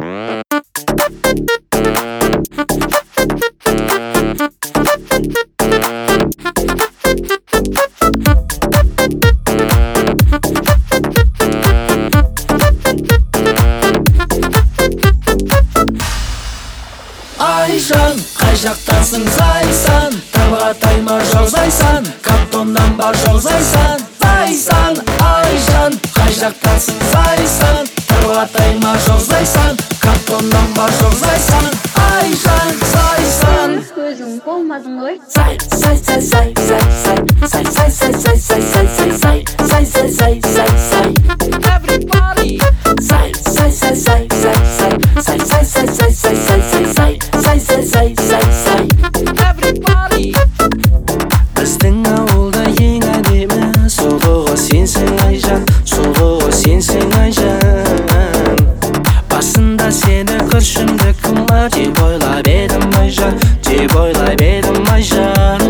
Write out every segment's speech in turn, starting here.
Айжан, қай жақтасың зайсан, табаға тайма жоқ зайсан, картоннан ба жоқ зайсан. Зайсан, Айжан, қай жақтасың зайсан, табаға тайма жоқ зайсан, картоннан ба жоқ зайсан. Айжан, зайсан. Көзің болмадың ғой. Зай, зай, зай, зай, зай, зай, зай, зай, зай, зай, зай, зай, зай, зай, зай, зай, зай, зай. Everybody. Зай, зай, зай, зай, зай, зай, зай, зай, зай, зай, зай, зай, зай. Зай, зай, зай, зай, зай. Everybody. Біздің ауылда ең әдемі сұлуы сенсің Айжан, сұлуы сенсің Айжан. Басында сені көршімді кім бар деп ойлап едім Айжан, деп ойлап едім Айжан.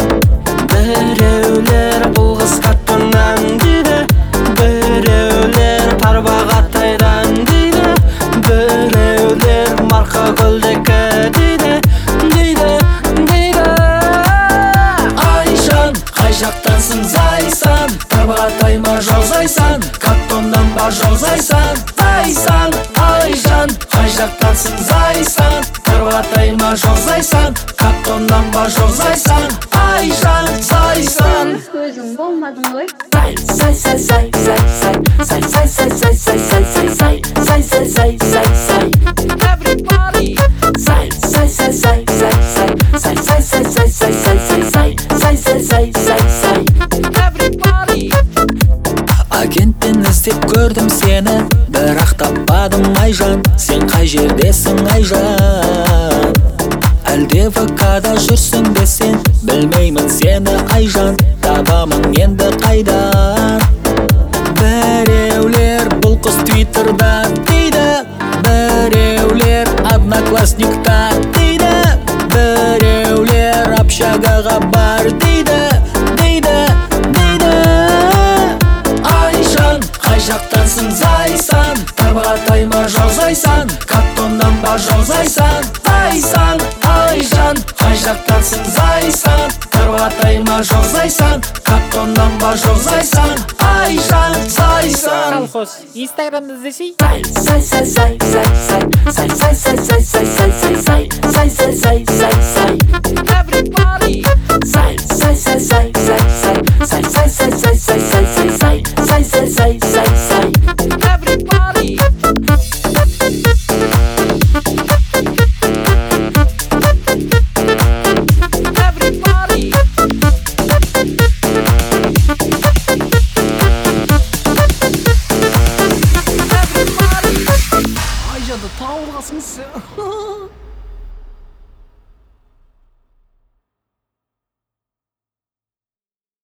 Біреулер бұл қыз картоннан дейді, біреулер тарбаға тайдан дейді, біреулер марқа көлдекі дейді, дейді, дейді. Айжан, қай жақтансың зайсан, тарбаға тайма жоқ зайсан, картоннан ба жоқ зайсан. Зайсан, Айжан, қай жақтансың зайсан, тарбаға тайма жоқ зайсан, картоннан ба жоқ зайсан. Айжан, зайсан. Көзің болмадың ғой. Зай, зай, зай, зай, зай, зай, зай, зай, зай, зай, зай, зай, зай, зай, зай, зай, зай. Everybody. Зай, зай, зай, зай, зай, зай, зай, зай, зай, зай, зай, зай, зай, зай, зай, зай, зай, зай. Everybody. Агентпен іздеп көрдім сені, бірақ таппадым Айжан. Сен қай жердесің Айжан? Әлде ВК-да жүрсің бе сен? Білмеймін сені Айжан, табамын енді қайдан? Біреулер бұл қыз Твиттерда дейді, біреулер Одноклассникта дейді, біреулер общагаға бар дейді, дейді, дейді. Айжан, қай жақтансың зайсан, тарбаға тайма жоқ зайсан, картоннан ба жоқ зайсан. Зайсан, Айжан, қай жақтансың зайсан, тарбаға тайма жоқ зайсан, картоннан ба жоқ зайсан. Айжан, зайсан. Колхоз, Инстаграмда іздесей. Зай, зай, зай, зай,